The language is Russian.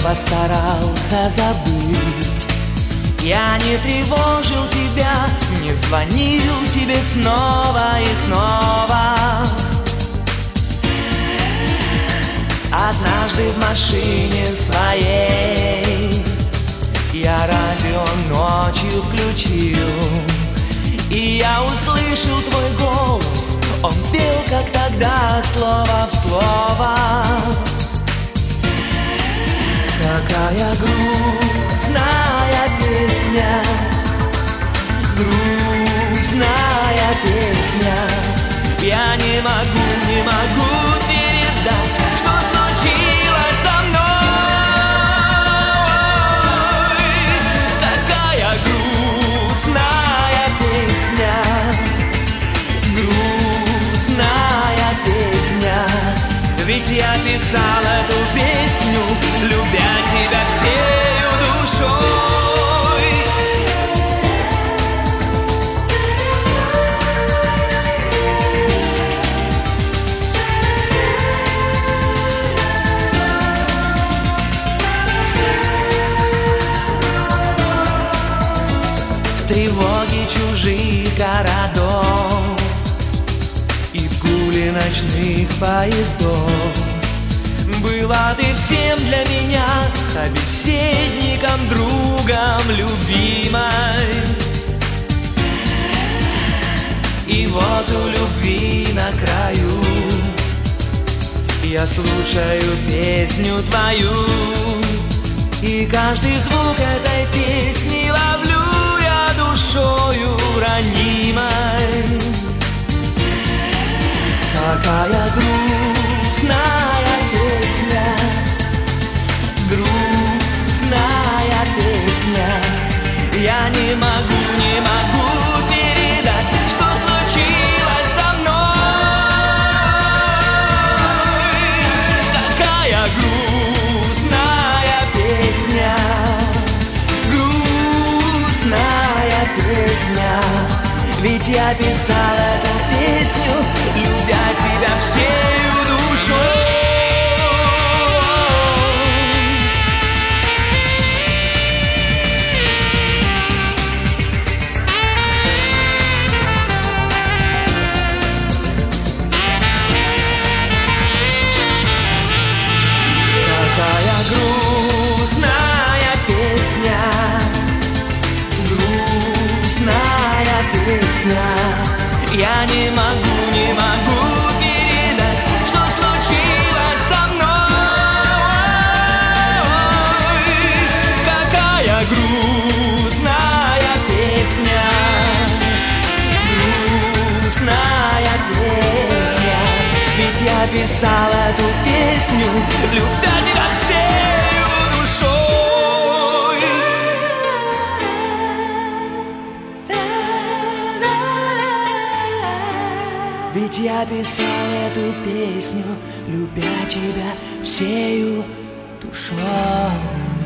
постарался забыть. Я не тревожил тебя, не звонил тебе снова и снова. Однажды в машине своей я радио ночью включил, и я услышал твой голос. Он пел, как тогда, слово в слово. Какая грустная песня, грустная песня. Я не могу передать, что случилось со мной. Такая грустная песня, грустная песня. Ведь я писал эту песню, любя тебя всею душой. В тревоге чужих городов и в гуле ночных поездов была ты всем для меня, собеседником, другом, любимой. И вот у любви на краю я слушаю песню твою, и каждый звук этой песни ловлю я душою ранимой. Какая грустная песня, грустная песня. Я не могу передать, что случилось со мной. Какая грустная песня, грустная песня. Ведь я писал эту песню, любя тебя всею душой. Какая грустная песня, грустная песня. Я не могу передать, что случилось со мной. Какая грустная песня, грустная песня. Ведь я писал эту песню, любя тебя всею душой. Ведь я писал эту песню, любя тебя всею душой.